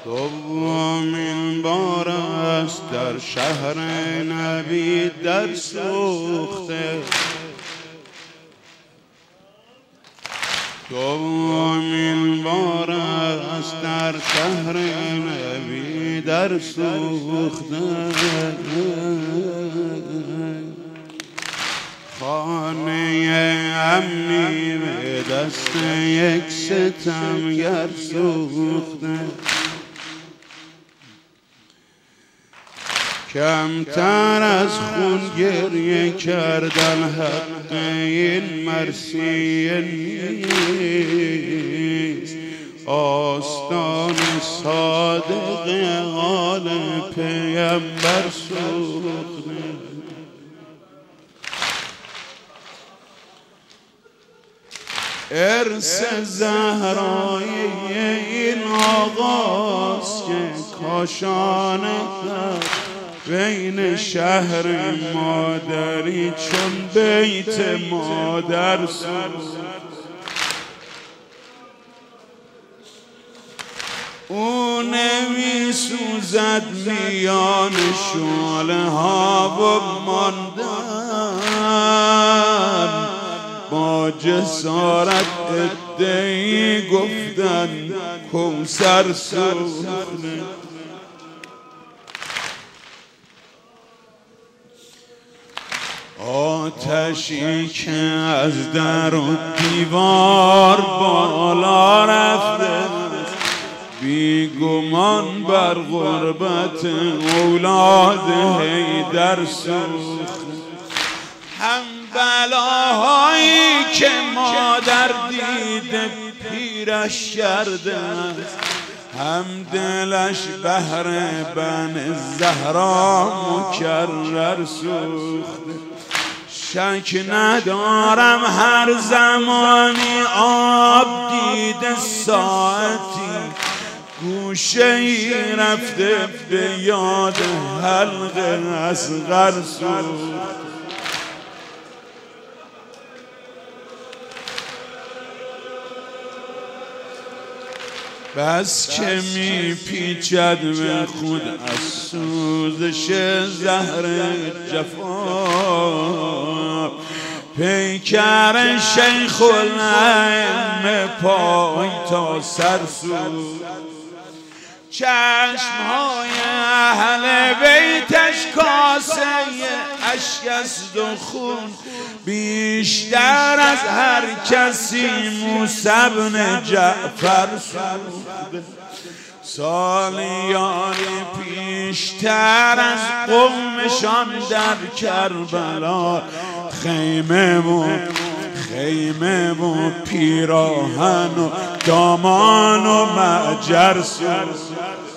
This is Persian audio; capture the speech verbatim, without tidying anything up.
دومین بار است در شهر نبی در سوخته، دومین بار است در شهر نبی در سوخته. خانه امنی به دست یک ستمگر سوخته، کمتر از خون گریه کردن حق این مرثیه نیست. آستان صادق آل پیمبر سوخته، ارث زهرایی این آغاز که کاشانه بین شهر مادری چون بیت مادر سوخت. او نمی سوزد میان شعله ها و ماندن، با جسارت ادعی گفتن کوثر سوخته. آتشی که از در و دیوار بالا رفته، بیگمان بر غربت اولاد حیدر سوخته. هم بلاهایی که مادر دیده پیرش کرده، هم دلش بهر بن زهرا مکرر سوخته. شک ندارم هر زمانی آب دیده ساعتی گوشه ای رفته به یاد حلق اصغر سوخته. بس که می پیچد به خود از سوزش زهر جفا، پیکر شیخ الائمه پای تا سر سوخت. چشمهای اهل بیتش کاسه اشک است و خون، بیشتر از هر کسی موسی بن جعفر سوخت. سالیانی پیشتر از قومشان در کربلا، خیمه و خیمه و پیراهن و دامان و معجر سوخت.